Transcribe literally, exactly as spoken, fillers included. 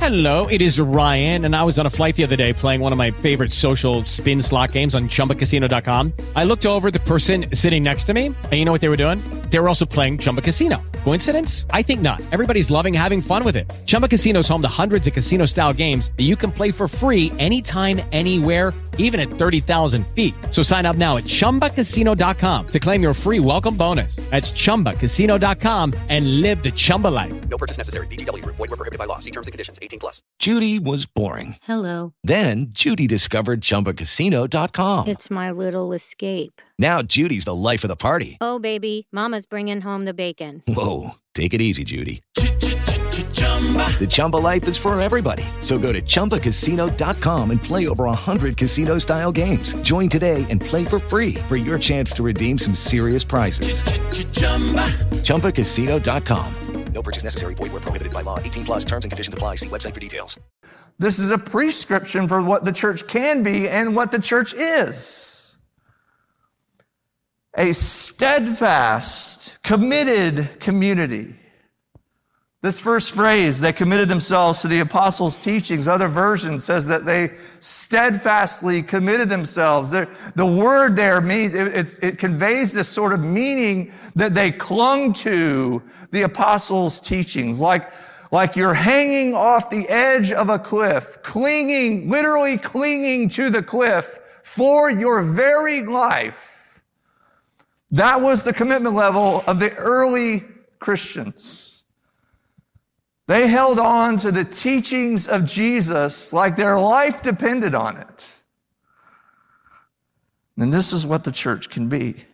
Hello, it is Ryan, and I was on a flight the other day playing one of my favorite social spin slot games on Chumba Casino dot com. I looked over at the person sitting next to me, and you know what they were doing? They were also playing Chumba Casino. Coincidence? I think not. Everybody's loving having fun with it. Chumba Casino is home to hundreds of casino-style games that you can play for free anytime, anywhere, even at thirty thousand feet. So sign up now at Chumba Casino dot com to claim your free welcome bonus. That's Chumba Casino dot com and live the Chumba life. No purchase necessary. V G W. Void where prohibited by law. See terms and conditions. eighteen plus. Judy was boring. Hello. Then Judy discovered Chumba Casino dot com. It's my little escape. Now Judy's the life of the party. Oh, baby, mama's bringing home the bacon. Whoa, take it easy, Judy. The Chumba life is for everybody. So go to Chumba Casino dot com and play over one hundred casino-style games. Join today and play for free for your chance to redeem some serious prizes. Chumba Casino dot com. No purchase necessary. Void where prohibited by law. eighteen plus terms and conditions apply. See website for details. This is a prescription for what the church can be and what the church is. A steadfast, committed community. This first phrase, they committed themselves to the apostles' teachings. Other versions says that they steadfastly committed themselves. The, the word there means, it, it's, it conveys this sort of meaning that they clung to the apostles' teachings. Like, like you're hanging off the edge of a cliff, clinging, literally clinging to the cliff for your very life. That was the commitment level of the early Christians. They held on to the teachings of Jesus like their life depended on it. And this is what the church can be.